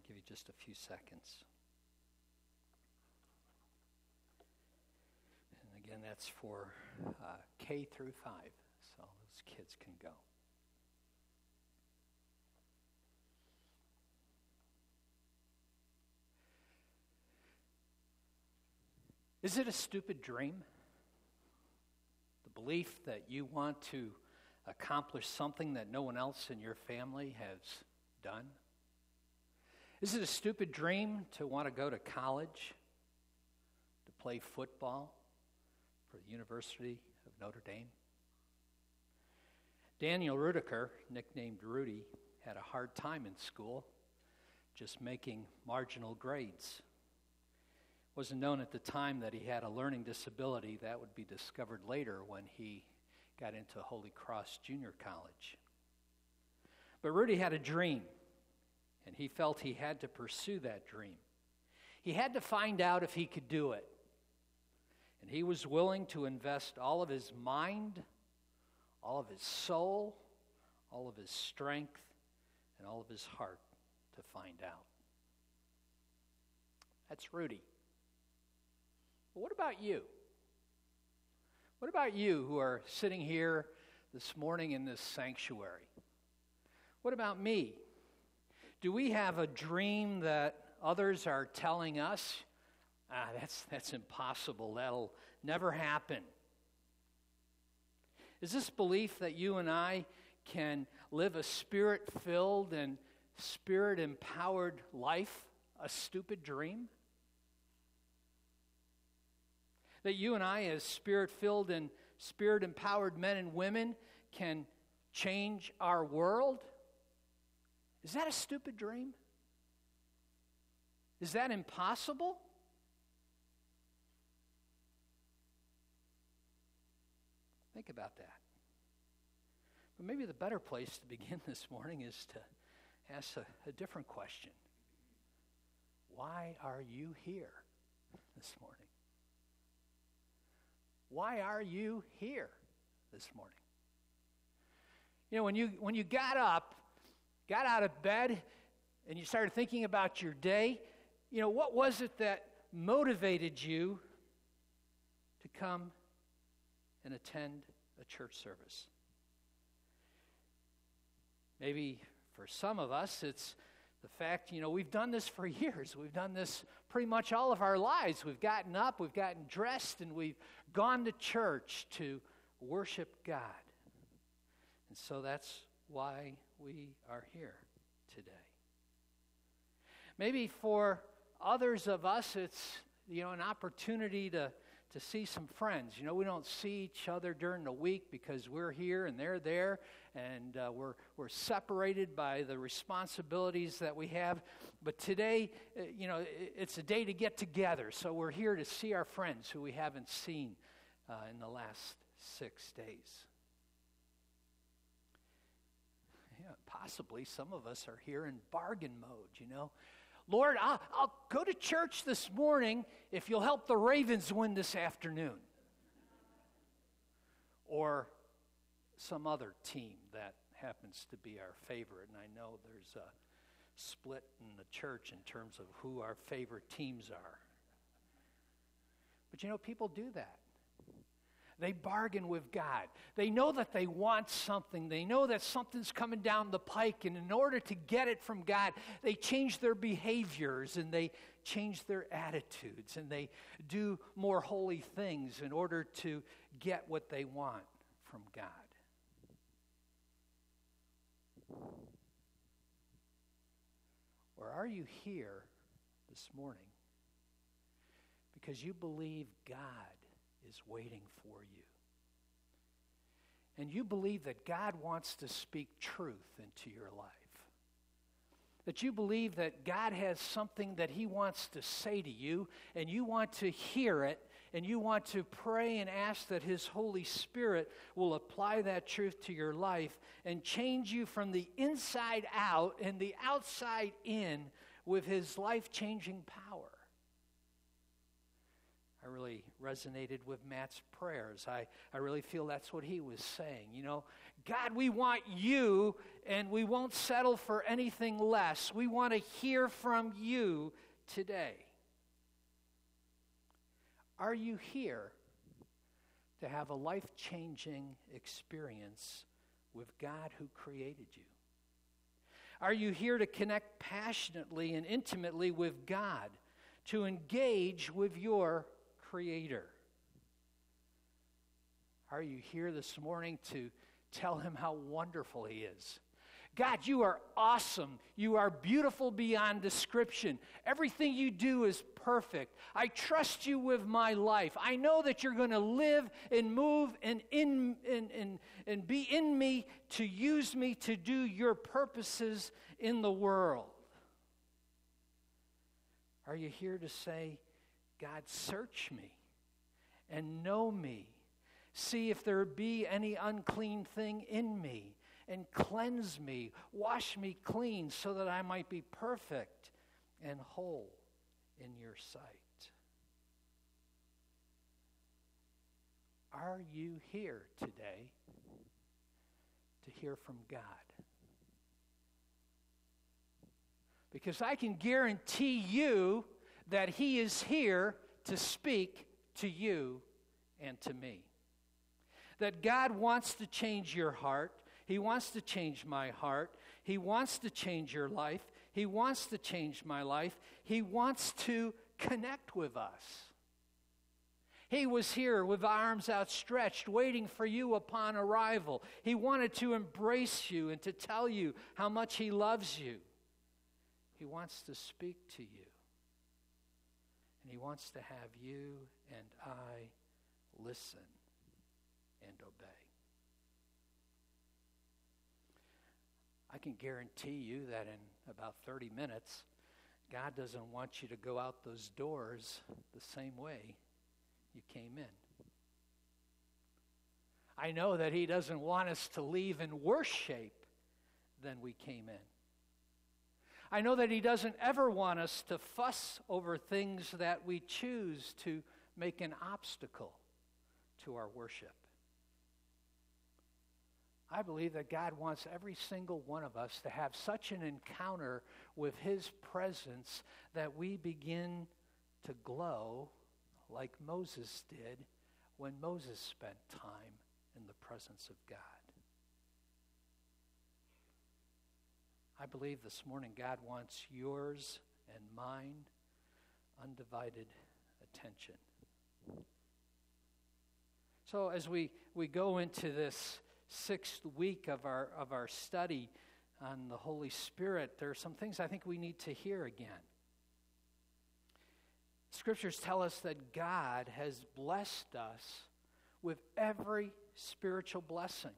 give you just a few seconds. And again, that's for K through 5, so those kids can go. Is it a stupid dream? The belief that you want to accomplish something that no one else in your family has done? Is it a stupid dream to want to go to college, to play football for the University of Notre Dame? Daniel Rudiker, nicknamed Rudy, had a hard time in school, just making marginal grades. It wasn't known at the time that he had a learning disability. That would be discovered later when he got into Holy Cross Junior College. But Rudy had a dream, and he felt he had to pursue that dream. He had to find out if he could do it. And he was willing to invest all of his mind, all of his soul, all of his strength, and all of his heart to find out. That's Rudy. But what about you? What about you who are sitting here this morning in this sanctuary? What about me? Do we have a dream that others are telling us, that's impossible, that'll never happen? Is this belief that you and I can live a spirit-filled and spirit-empowered life a stupid dream? That you and I, as spirit-filled and spirit-empowered men and women, can change our world? Is that a stupid dream? Is that impossible? Think about that. But maybe the better place to begin this morning is to ask a different question. Why are you here this morning? Why are you here this morning? You know, when you got out of bed, and you started thinking about your day, you know, what was it that motivated you to come and attend a church service? Maybe for some of us, it's the fact, you know, we've done this for years. We've done this pretty much all of our lives. We've gotten up, we've gotten dressed, and we've gone to church to worship God. And so that's why we are here today. Maybe for others of us, it's, you know, an opportunity to see some friends. You know, we don't see each other during the week because we're here and they're there, and we're separated by the responsibilities that we have. But today, you know, it's a day to get together, so we're here to see our friends who we haven't seen in the last 6 days. Yeah, possibly some of us are here in bargain mode, you know. Lord, I'll go to church this morning if you'll help the Ravens win this afternoon. Or some other team that happens to be our favorite. And I know there's a split in the church in terms of who our favorite teams are. But you know, people do that. They bargain with God. They know that they want something. They know that something's coming down the pike, and in order to get it from God, they change their behaviors and they change their attitudes and they do more holy things in order to get what they want from God. Or are you here this morning because you believe God is waiting for you? And you believe that God wants to speak truth into your life. That you believe that God has something that He wants to say to you, and you want to hear it, and you want to pray and ask that His Holy Spirit will apply that truth to your life and change you from the inside out and the outside in with His life-changing power. I really resonated with Matt's prayers. I really feel that's what he was saying. You know, God, we want you, and we won't settle for anything less. We want to hear from you today. Are you here to have a life-changing experience with God who created you? Are you here to connect passionately and intimately with God, to engage with your Creator? Are you here this morning to tell him how wonderful he is? God, you are awesome. You are beautiful beyond description. Everything you do is perfect. I trust you with my life. I know that you're going to live and move and be in me to use me to do your purposes in the world. Are you here to say, God, search me and know me. See if there be any unclean thing in me, and cleanse me, wash me clean, so that I might be perfect and whole in your sight. Are you here today to hear from God? Because I can guarantee you that he is here to speak to you and to me. That God wants to change your heart. He wants to change my heart. He wants to change your life. He wants to change my life. He wants to connect with us. He was here with arms outstretched, waiting for you upon arrival. He wanted to embrace you and to tell you how much he loves you. He wants to speak to you. And he wants to have you and I listen and obey. I can guarantee you that in about 30 minutes, God doesn't want you to go out those doors the same way you came in. I know that he doesn't want us to leave in worse shape than we came in. I know that he doesn't ever want us to fuss over things that we choose to make an obstacle to our worship. I believe that God wants every single one of us to have such an encounter with his presence that we begin to glow like Moses did when Moses spent time in the presence of God. I believe this morning God wants yours and mine undivided attention. So as we go into this 6th week of our study on the Holy Spirit, there are some things I think we need to hear again. Scriptures tell us that God has blessed us with every spiritual blessing.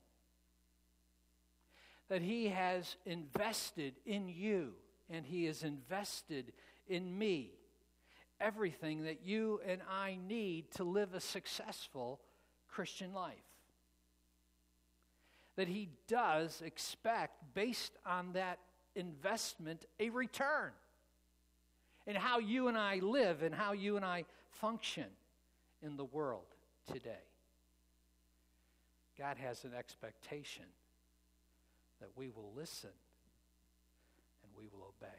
That he has invested in you and he has invested in me. Everything that you and I need to live a successful Christian life. That he does expect, based on that investment, a return in how you and I live and how you and I function in the world today. God has an expectation that we will listen and we will obey.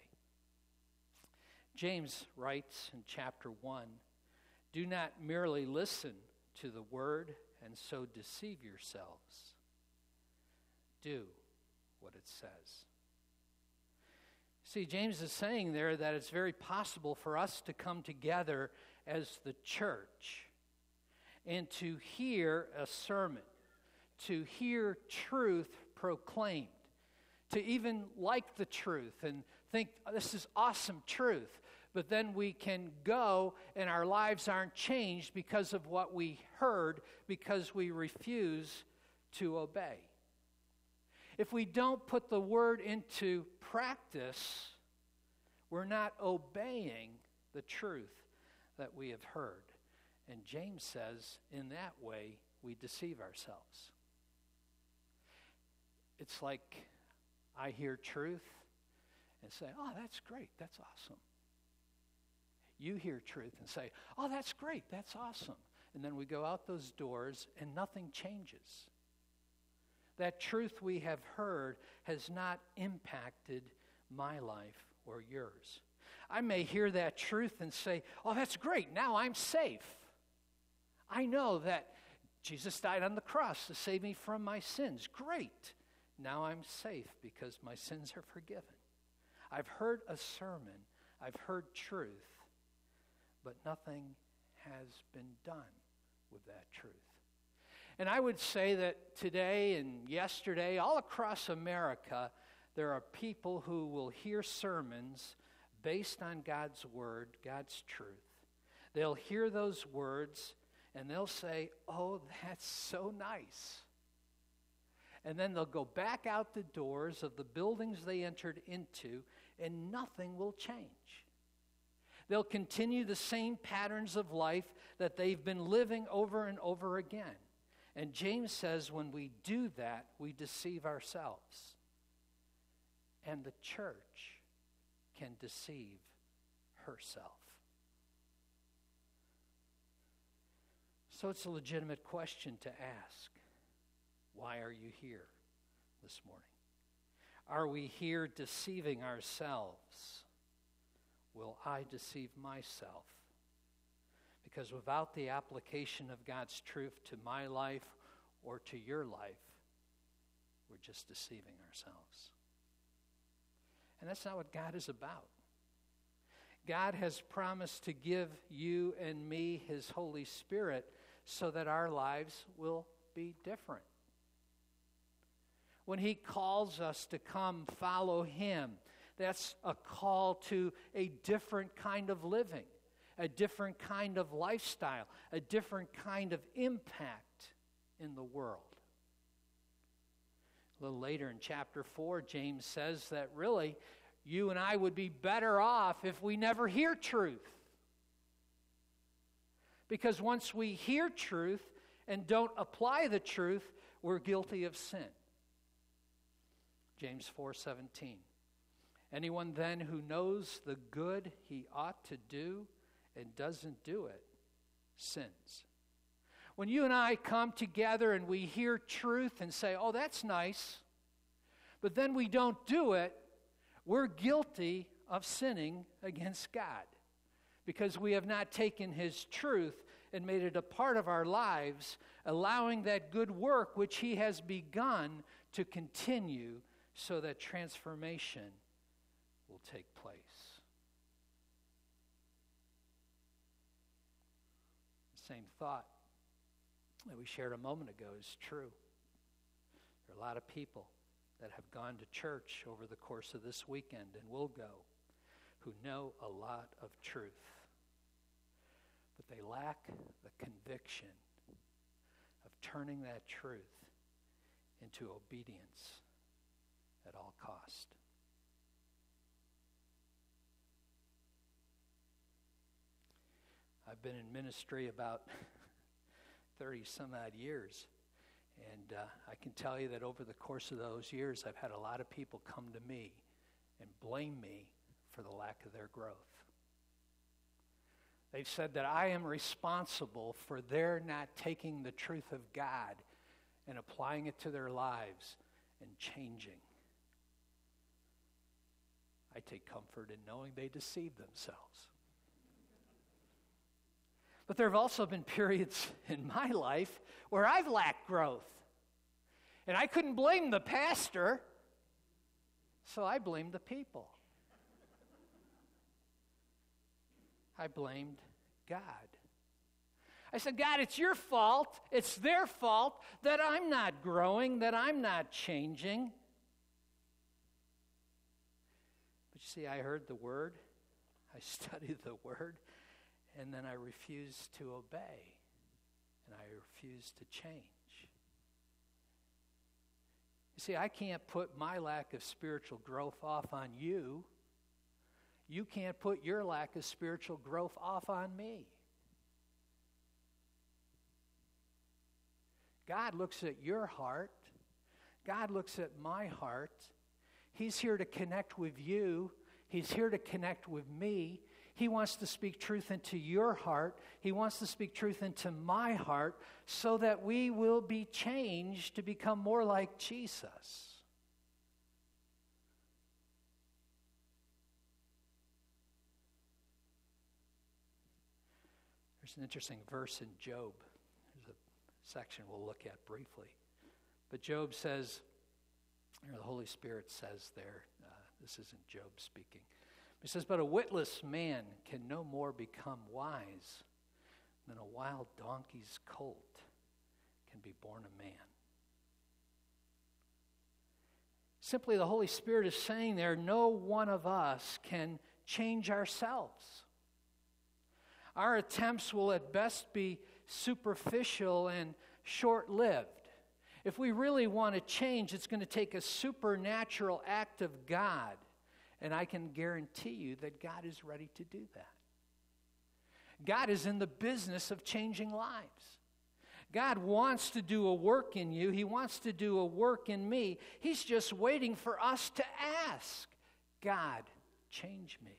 James writes in chapter 1, "Do not merely listen to the word and so deceive yourselves. Do what it says." See, James is saying there that it's very possible for us to come together as the church and to hear a sermon, to hear truth proclaimed, to even like the truth and think, oh, this is awesome truth. But then we can go and our lives aren't changed because of what we heard, because we refuse to obey. If we don't put the word into practice, we're not obeying the truth that we have heard. And James says, in that way, we deceive ourselves. It's like I hear truth and say, oh, that's great, that's awesome. You hear truth and say, oh, that's great, that's awesome. And then we go out those doors and nothing changes. That truth we have heard has not impacted my life or yours. I may hear that truth and say, oh, that's great, now I'm safe. I know that Jesus died on the cross to save me from my sins. Great, now I'm safe because my sins are forgiven. I've heard a sermon, I've heard truth, but nothing has been done with that truth. And I would say that today and yesterday, all across America, there are people who will hear sermons based on God's word, God's truth. They'll hear those words and they'll say, oh, that's so nice. And then they'll go back out the doors of the buildings they entered into and nothing will change. They'll continue the same patterns of life that they've been living over and over again. And James says when we do that, we deceive ourselves. And the church can deceive herself. So it's a legitimate question to ask. Why are you here this morning? Are we here deceiving ourselves? Will I deceive myself? Because without the application of God's truth to my life or to your life, we're just deceiving ourselves. And that's not what God is about. God has promised to give you and me His Holy Spirit so that our lives will be different. When He calls us to come follow Him, that's a call to a different kind of living, a different kind of lifestyle, a different kind of impact in the world. A little later in chapter 4, James says that really you and I would be better off if we never hear truth. Because once we hear truth and don't apply the truth, we're guilty of sin. James 4:17. Anyone then who knows the good he ought to do and doesn't do it, sins. When you and I come together and we hear truth and say, oh, that's nice, but then we don't do it, we're guilty of sinning against God because we have not taken His truth and made it a part of our lives, allowing that good work which He has begun to continue so that transformation will take place. The same thought that we shared a moment ago is true. There are a lot of people that have gone to church over the course of this weekend and will go who know a lot of truth, but they lack the conviction of turning that truth into obedience at all cost. I've been in ministry about 30 some odd years, and I can tell you that over the course of those years, I've had a lot of people come to me and blame me for the lack of their growth. They've said that I am responsible for their not taking the truth of God and applying it to their lives and changing. I take comfort in knowing they deceive themselves. But there have also been periods in my life where I've lacked growth. And I couldn't blame the pastor, so I blamed the people. I blamed God. I said, God, it's your fault, it's their fault that I'm not growing, that I'm not changing. But you see, I heard the word, I studied the word, and then I refused to obey, and I refused to change. You see, I can't put my lack of spiritual growth off on you. You can't put your lack of spiritual growth off on me. God looks at your heart. God looks at my heart. He's here to connect with you. He's here to connect with me. He wants to speak truth into your heart. He wants to speak truth into my heart so that we will be changed to become more like Jesus. There's an interesting verse in Job. There's a section we'll look at briefly. But Job says, or the Holy Spirit says there, this isn't Job speaking. He says, but a witless man can no more become wise than a wild donkey's colt can be born a man. Simply, the Holy Spirit is saying there, no one of us can change ourselves. Our attempts will at best be superficial and short-lived. If we really want to change, it's going to take a supernatural act of God. And I can guarantee you that God is ready to do that. God is in the business of changing lives. God wants to do a work in you. He wants to do a work in me. He's just waiting for us to ask, God, change me.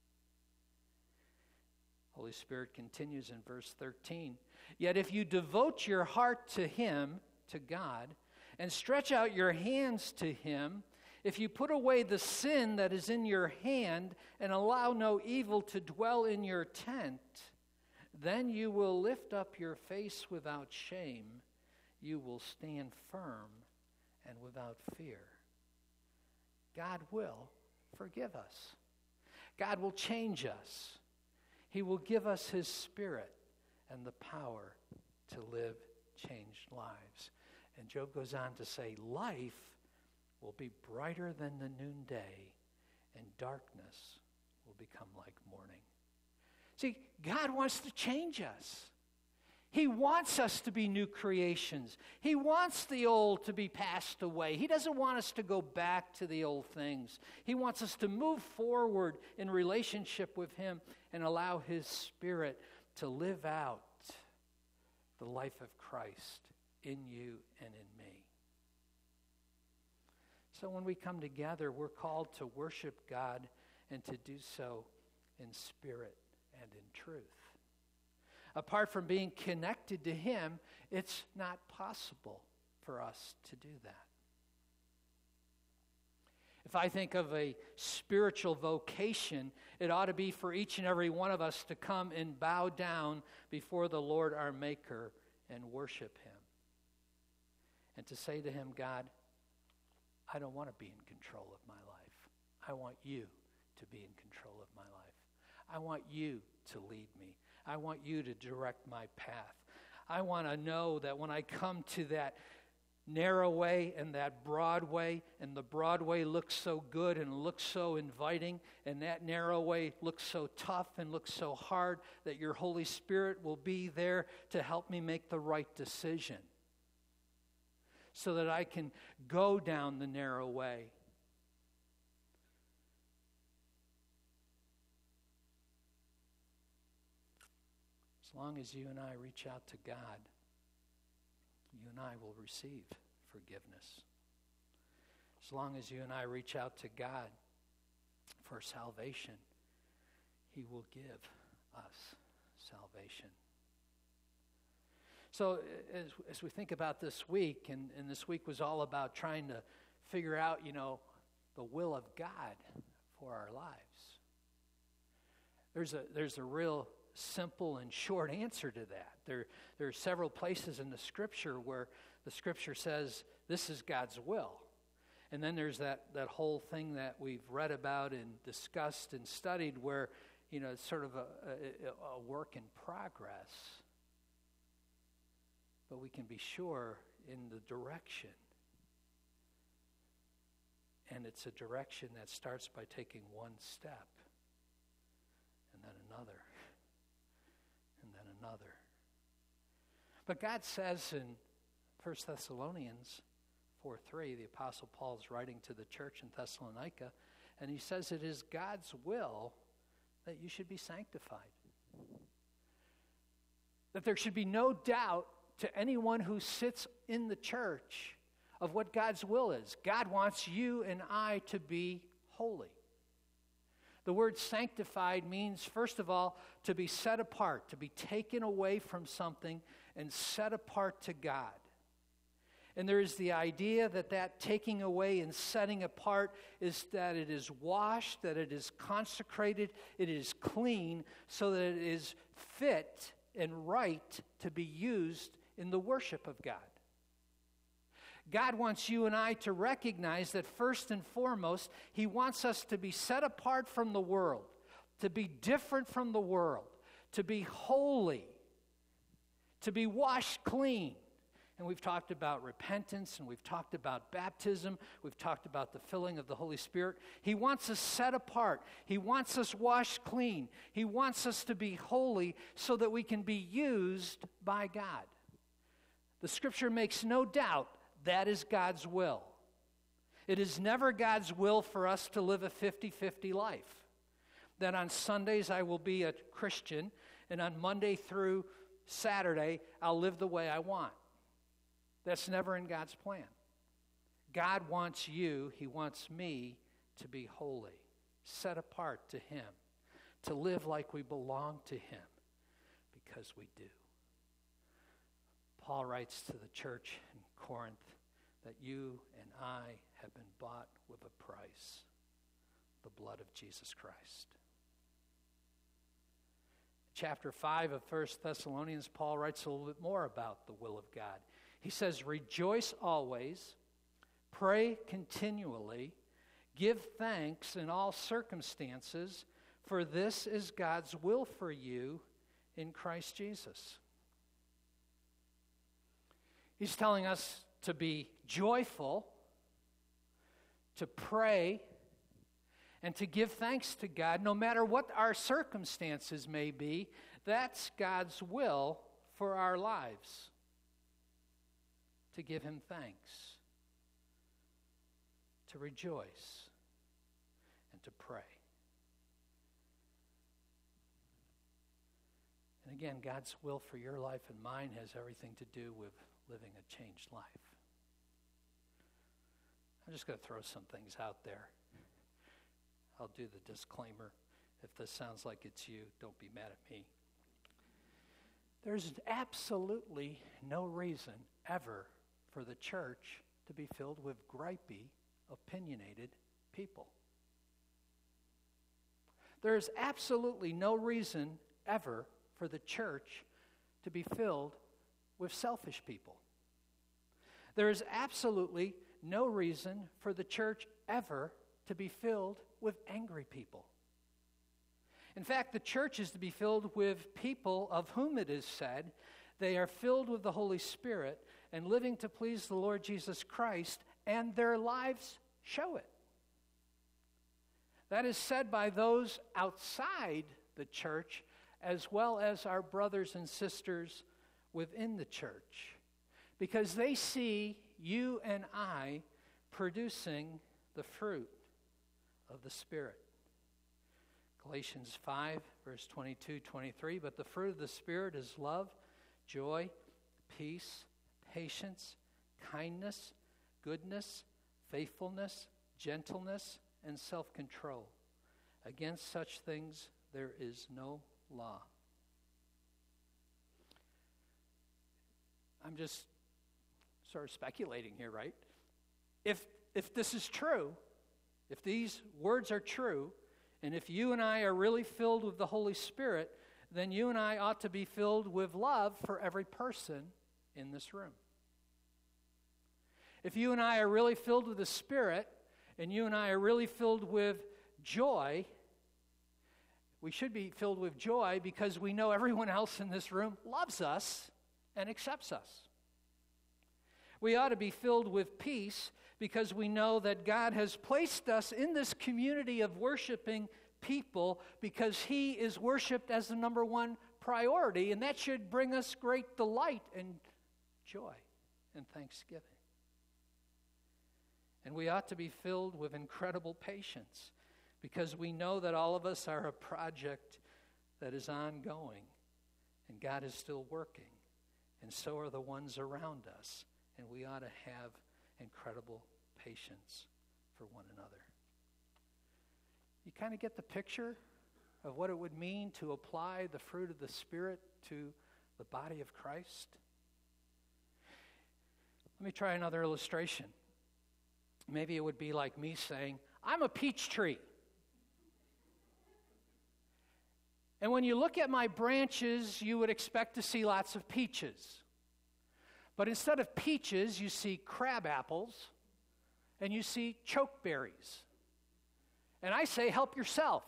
Holy Spirit continues in verse 13. Yet if you devote your heart to Him, to God, and stretch out your hands to Him, if you put away the sin that is in your hand and allow no evil to dwell in your tent, then you will lift up your face without shame. You will stand firm and without fear. God will forgive us. God will change us. He will give us His Spirit and the power to live changed lives. And Job goes on to say, life will be brighter than the noonday, and darkness will become like morning. See, God wants to change us. He wants us to be new creations. He wants the old to be passed away. He doesn't want us to go back to the old things. He wants us to move forward in relationship with Him and allow His Spirit to live out the life of Christ in you and in me. So when we come together, we're called to worship God and to do so in spirit and in truth. Apart from being connected to Him, it's not possible for us to do that. If I think of a spiritual vocation, it ought to be for each and every one of us to come and bow down before the Lord our Maker and worship Him. And to say to Him, God, I don't want to be in control of my life. I want You to be in control of my life. I want You to lead me. I want You to direct my path. I want to know that when I come to that narrow way and that broad way, and the broad way looks so good and looks so inviting, and that narrow way looks so tough and looks so hard, that Your Holy Spirit will be there to help me make the right decision so that I can go down the narrow way. As long as you and I reach out to God, you and I will receive forgiveness. As long as you and I reach out to God for salvation, He will give us salvation. So as we think about this week, and this week was all about trying to figure out, the will of God for our lives. There's a real simple and short answer to that. There are several places in the Scripture where the Scripture says this is God's will. And then there's that whole thing that we've read about and discussed and studied where, it's sort of a work in progress. But we can be sure in the direction. And it's a direction that starts by taking one step, and then another, and then another. But God says in 1 Thessalonians 4:3, the Apostle Paul is writing to the church in Thessalonica, and he says it is God's will that you should be sanctified. That there should be no doubt to anyone who sits in the church of what God's will is. God wants you and I to be holy. The word sanctified means, first of all, to be set apart, to be taken away from something and set apart to God. And there is the idea that taking away and setting apart is that it is washed, that it is consecrated, it is clean, so that it is fit and right to be used in the worship of God. God wants you and I to recognize that first and foremost, He wants us to be set apart from the world, to be different from the world, to be holy, to be washed clean. And we've talked about repentance, and we've talked about baptism. We've talked about the filling of the Holy Spirit. He wants us set apart. He wants us washed clean. He wants us to be holy so that we can be used by God. The Scripture makes no doubt that is God's will. It is never God's will for us to live a 50-50 life. That on Sundays I will be a Christian, and on Monday through Saturday I'll live the way I want. That's never in God's plan. God wants you, He wants me to be holy, set apart to Him, to live like we belong to Him, because we do. Paul writes to the church in Corinth that you and I have been bought with a price, the blood of Jesus Christ. Chapter 5 of 1 Thessalonians, Paul writes a little bit more about the will of God. He says, rejoice always, pray continually, give thanks in all circumstances, for this is God's will for you in Christ Jesus. He's telling us to be joyful, to pray, and to give thanks to God, no matter what our circumstances may be. That's God's will for our lives. To give Him thanks, to rejoice, and to pray. And again, God's will for your life and mine has everything to do with living a changed life. I'm just going to throw some things out there. I'll do the disclaimer. If this sounds like it's you, don't be mad at me. There's absolutely no reason ever for the church to be filled with gripey, opinionated people. There's absolutely no reason ever for the church to be filled with selfish people. There is absolutely no reason for the church ever to be filled with angry people. In fact, the church is to be filled with people of whom it is said they are filled with the Holy Spirit and living to please the Lord Jesus Christ, and their lives show it. That is said by those outside the church as well as our brothers and sisters within the church, because they see you and I producing the fruit of the Spirit. Galatians 5, verse 22, 23, but the fruit of the Spirit is love, joy, peace, patience, kindness, goodness, faithfulness, gentleness, and self-control. Against such things there is no law. I'm just sort of speculating here, right? If this is true, if these words are true, and if you and I are really filled with the Holy Spirit, then you and I ought to be filled with love for every person in this room. If you and I are really filled with the Spirit, and you and I are really filled with joy, we should be filled with joy because we know everyone else in this room loves us and accepts us. We ought to be filled with peace because we know that God has placed us in this community of worshiping people because He is worshiped as the number one priority, and that should bring us great delight and joy and thanksgiving. And we ought to be filled with incredible patience because we know that all of us are a project that is ongoing, and God is still working, and so are the ones around us. And we ought to have incredible patience for one another. You kind of get the picture of what it would mean to apply the fruit of the Spirit to the body of Christ? Let me try another illustration. Maybe it would be like me saying, I'm a peach tree. And when you look at my branches, you would expect to see lots of peaches. But instead of peaches, you see crab apples and you see chokeberries. And I say, help yourself.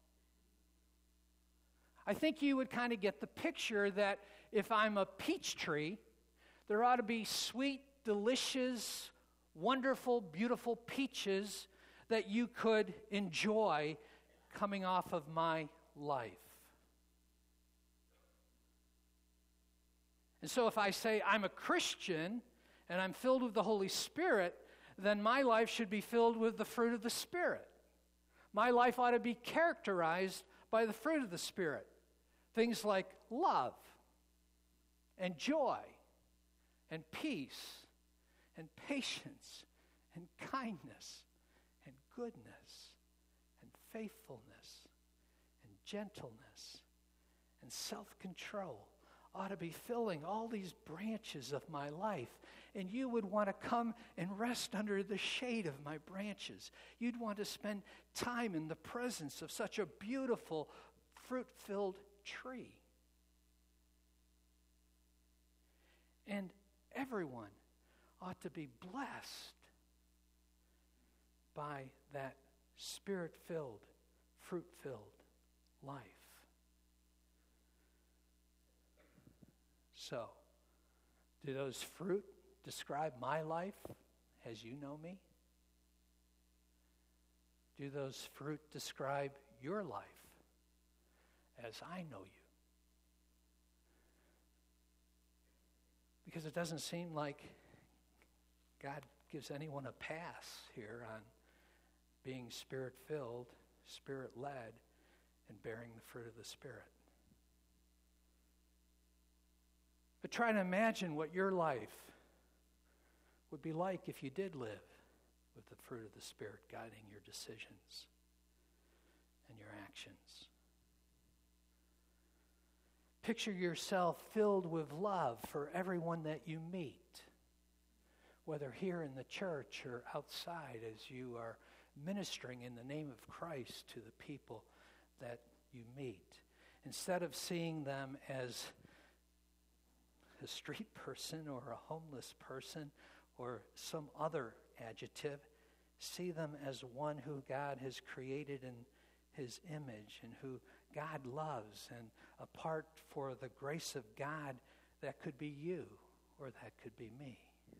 I think you would kind of get the picture that if I'm a peach tree, there ought to be sweet, delicious, wonderful, beautiful peaches that you could enjoy coming off of my life. And so if I say I'm a Christian and I'm filled with the Holy Spirit, then my life should be filled with the fruit of the Spirit. My life ought to be characterized by the fruit of the Spirit. Things like love and joy and peace and patience and kindness and goodness and faithfulness and gentleness and self-control ought to be filling all these branches of my life. And you would want to come and rest under the shade of my branches. You'd want to spend time in the presence of such a beautiful, fruit-filled tree. And everyone ought to be blessed by that Spirit-filled, fruit-filled life. So, do those fruit describe my life as you know me? Do those fruit describe your life as I know you? Because it doesn't seem like God gives anyone a pass here on being Spirit-filled, Spirit-led, and bearing the fruit of the Spirit. But try to imagine what your life would be like if you did live with the fruit of the Spirit guiding your decisions and your actions. Picture yourself filled with love for everyone that you meet, whether here in the church or outside as you are ministering in the name of Christ to the people that you meet. Instead of seeing them as a street person or a homeless person or some other adjective, see them as one who God has created in his image and who God loves, and apart for the grace of God, that could be you or that could be me.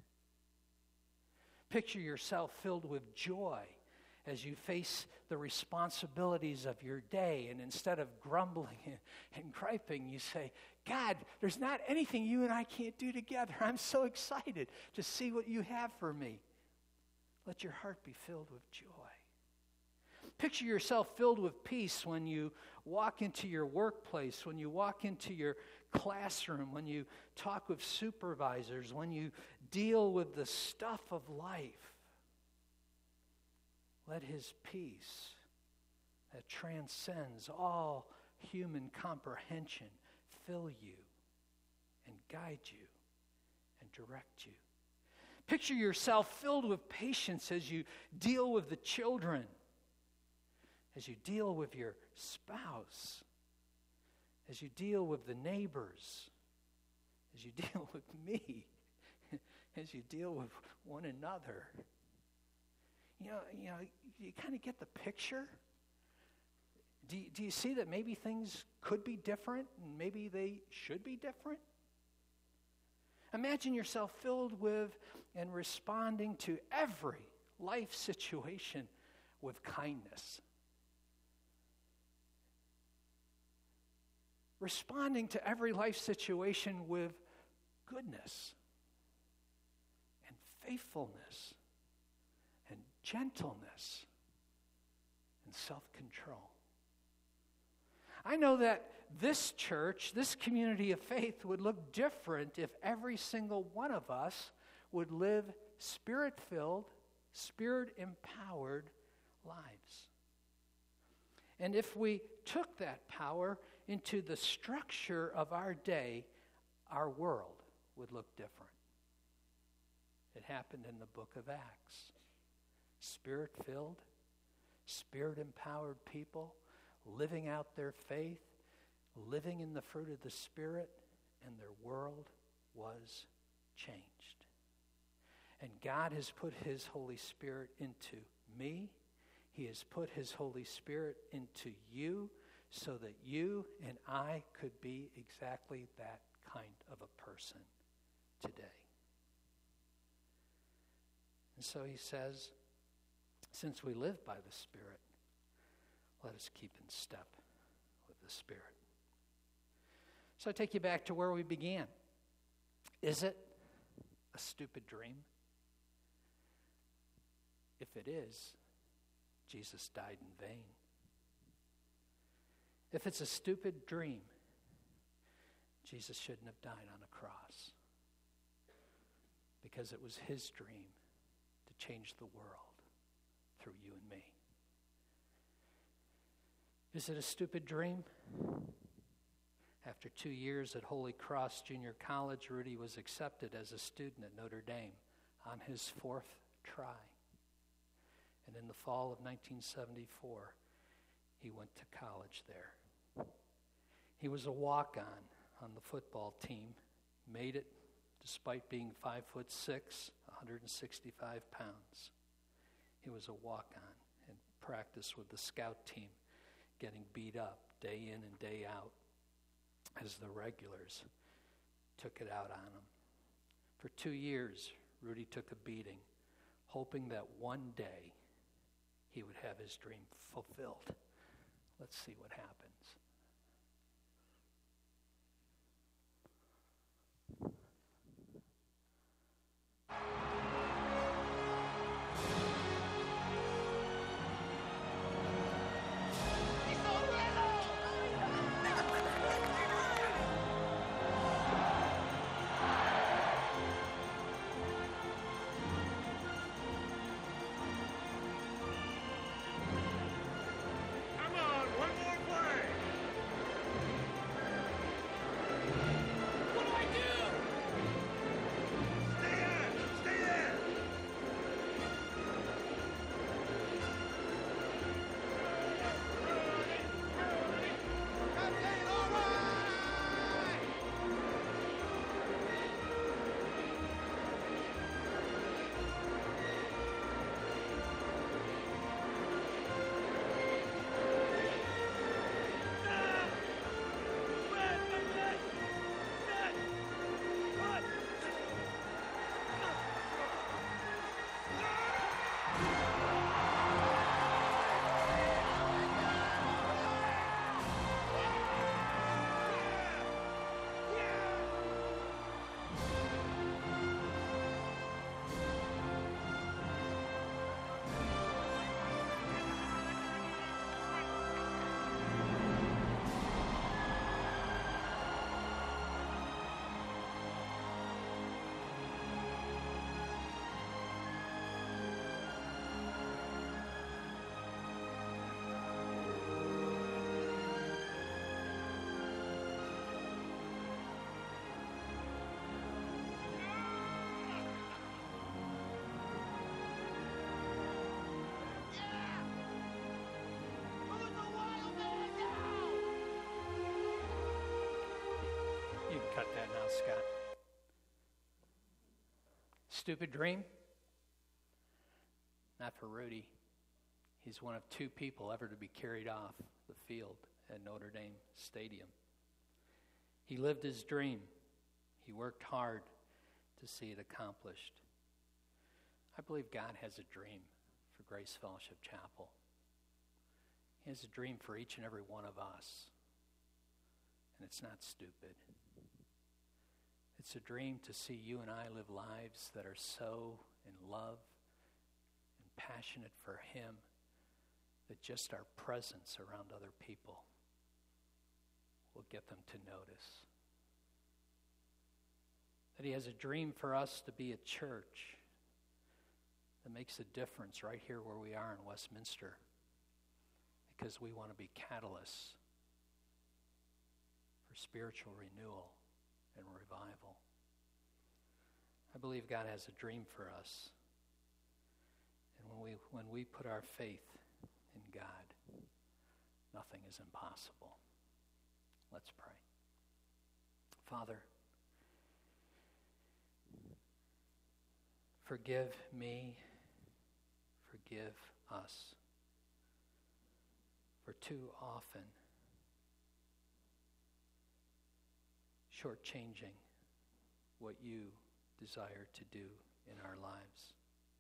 Picture yourself filled with joy as you face the responsibilities of your day, and instead of grumbling and griping, you say, God, there's not anything you and I can't do together. I'm so excited to see what you have for me. Let your heart be filled with joy. Picture yourself filled with peace when you walk into your workplace, when you walk into your classroom, when you talk with supervisors, when you deal with the stuff of life. Let his peace that transcends all human comprehension fill you and guide you and direct you. Picture yourself filled with patience as you deal with the children, as you deal with your spouse, as you deal with the neighbors, as you deal with me, as you deal with one another. You know, you kind of get the picture. Do you see that maybe things could be different and maybe they should be different? Imagine yourself filled with and responding to every life situation with kindness. Responding to every life situation with goodness and faithfulness and gentleness and self-control. I know that this church, this community of faith would look different if every single one of us would live Spirit-filled, Spirit-empowered lives. And if we took that power into the structure of our day, our world would look different. It happened in the book of Acts. Spirit-filled, Spirit-empowered people living out their faith, living in the fruit of the Spirit, and their world was changed. And God has put His Holy Spirit into me. He has put His Holy Spirit into you so that you and I could be exactly that kind of a person today. And so He says, since we live by the Spirit, let us keep in step with the Spirit. So I take you back to where we began. Is it a stupid dream? If it is, Jesus died in vain. If it's a stupid dream, Jesus shouldn't have died on a cross, because it was His dream to change the world through you and me. Is it a stupid dream? After 2 years at Holy Cross Junior College, Rudy was accepted as a student at Notre Dame on his 4th try. And in the fall of 1974, he went to college there. He was a walk-on the football team, made it despite being 5'6", 165 pounds. He was a walk-on and practiced with the scout team, getting beat up day in and day out as the regulars took it out on him. For 2 years, Rudy took a beating, hoping that one day he would have his dream fulfilled. Let's see what happens. Cut that now, Scott. Stupid dream? Not for Rudy. He's one of 2 people ever to be carried off the field at Notre Dame Stadium. He lived his dream. He worked hard to see it accomplished. I believe God has a dream for Grace Fellowship Chapel. He has a dream for each and every one of us. And it's not stupid. It's a dream to see you and I live lives that are so in love and passionate for Him that just our presence around other people will get them to notice. That He has a dream for us to be a church that makes a difference right here where we are in Westminster. because we want to be catalysts for spiritual renewal and revival. I believe God has a dream for us. And when we put our faith in God, nothing is impossible. Let's pray. Father, forgive me, forgive us for too often shortchanging what you desire to do in our lives,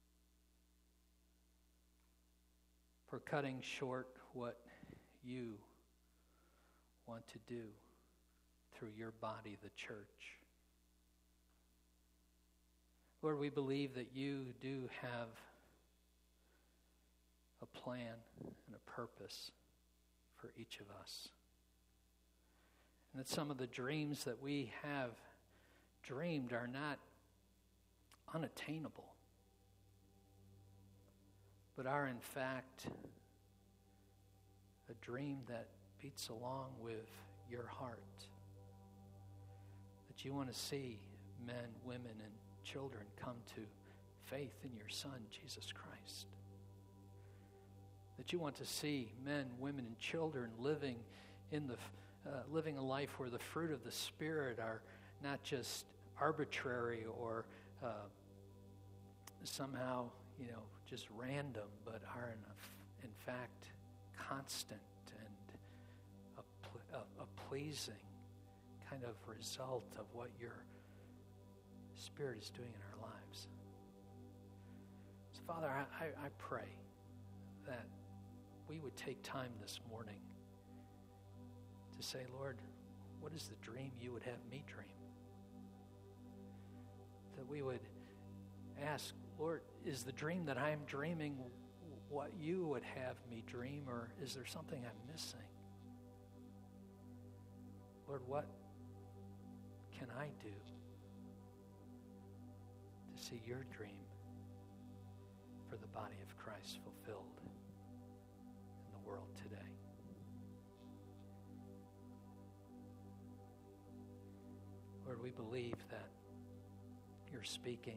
for cutting short what you want to do through your body, the church. Lord, we believe that you do have a plan and a purpose for each of us. And that some of the dreams that we have dreamed are not unattainable, but are in fact a dream that beats along with your heart. That you want to see men, women, and children come to faith in your Son, Jesus Christ. That you want to see men, women, and children living living a life where the fruit of the Spirit are not just arbitrary or somehow, just random, but are in fact constant and a pleasing kind of result of what your Spirit is doing in our lives. So, Father, I pray that we would take time this morning to say, Lord, what is the dream you would have me dream? That we would ask, Lord, is the dream that I am dreaming what you would have me dream, or is there something I'm missing? Lord, what can I do to see your dream for the body of Christ fulfilled in the world today? Lord, we believe that you're speaking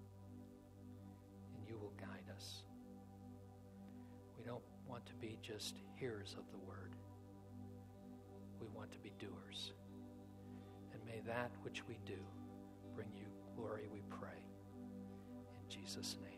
and you will guide us. We don't want to be just hearers of the word. We want to be doers. And may that which we do bring you glory, we pray. In Jesus' name.